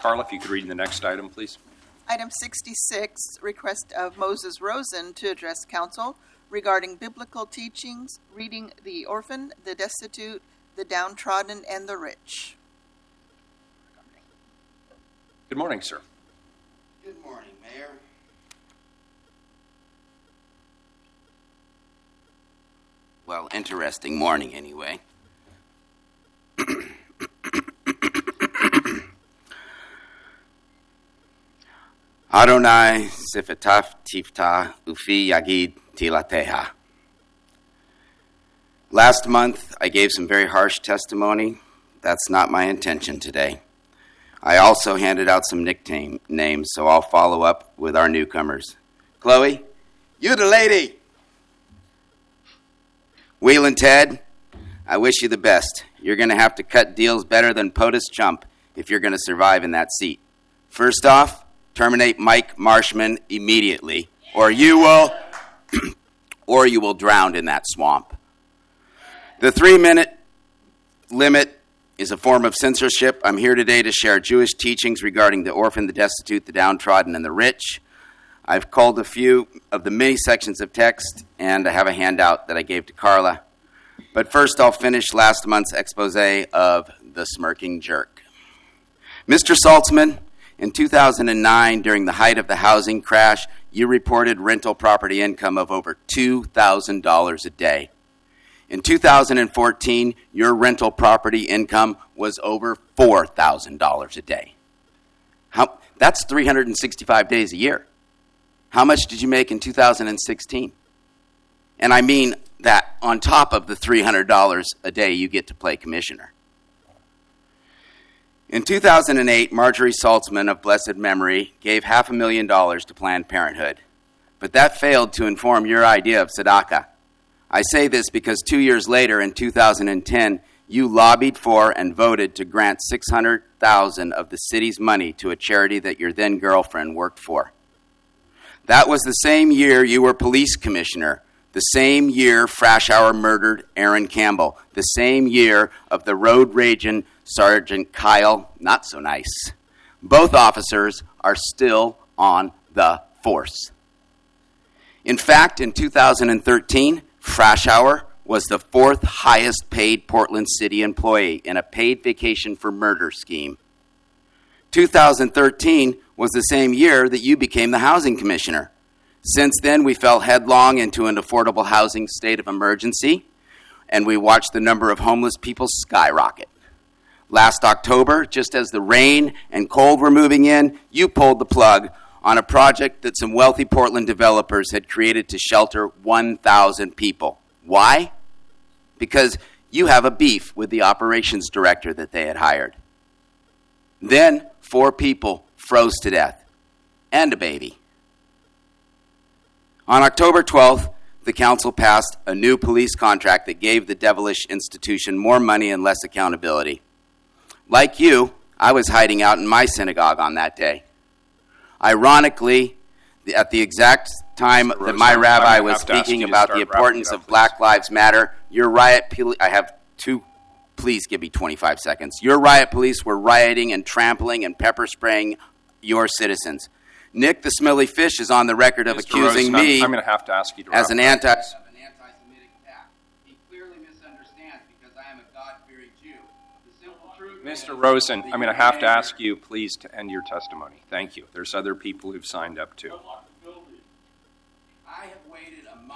Carla, if you could read the next item, please. Item 66, request of Moses Rosen to address council regarding biblical teachings, reading the orphan, the destitute, the downtrodden, and the rich. Good morning, sir. Good morning, Mayor. Well, interesting morning anyway. Adonai Sifetaf Tifta Ufi Yagid Tilateha. Last month, I gave some very harsh testimony. That's not my intention today. I also handed out some nickname names, so I'll follow up with our newcomers. Chloe, you the lady. Wheel and Ted, I wish you the best. You're going to have to cut deals better than POTUS Chump if you're going to survive in that seat. First off, terminate Mike Marshman immediately, or you will drown in that swamp. The 3-minute limit is a form of censorship. I'm here today to share Jewish teachings regarding the orphan, the destitute, the downtrodden, and the rich. I've culled a few of the many sections of text, and I have a handout that I gave to Carla. But first, I'll finish last month's expose of the smirking jerk. Mr. Saltzman, in 2009, during the height of the housing crash, you reported rental property income of over $2,000 a day. In 2014, your rental property income was over $4,000 a day. That's 365 days a year. How much did you make in 2016? And I mean that on top of the $300 a day you get to play commissioner. In 2008, Marjorie Saltzman of blessed memory gave $500,000 to Planned Parenthood. But that failed to inform your idea of tzedakah. I say this because 2 years later, in 2010, you lobbied for and voted to grant $600,000 of the city's money to a charity that your then-girlfriend worked for. That was the same year you were police commissioner, the same year Frashauer murdered Aaron Campbell, the same year of the road raging Sergeant Kyle, not so nice. Both officers are still on the force. In fact, in 2013, Frashauer was the 4th highest paid Portland City employee in a paid vacation for murder scheme. 2013 was the same year that you became the housing commissioner. Since then, we fell headlong into an affordable housing state of emergency, and we watched the number of homeless people skyrocket. Last October, just as the rain and cold were moving in, you pulled the plug on a project that some wealthy Portland developers had created to shelter 1,000 people. Why? Because you have a beef with the operations director that they had hired. Then 4 people froze to death, and a baby. On October 12th, the council passed a new police contract that gave the devilish institution more money and less accountability. Like you, I was hiding out in my synagogue on that day. Ironically, at the exact time that my rabbi was speaking about the importance of Black Lives Matter, your riot police, please give me 25 seconds. Your riot police were rioting and trampling and pepper spraying your citizens. Nick the Smelly Fish is on the record of accusing me I'm going to have to ask you to as an anti-Semitic attack. He clearly misunderstands because I am a God-fearing Jew. The simple truth Mr. Rosen, I'm going to have to ask you, please, to end your testimony. Thank you. There's other people who've signed up too.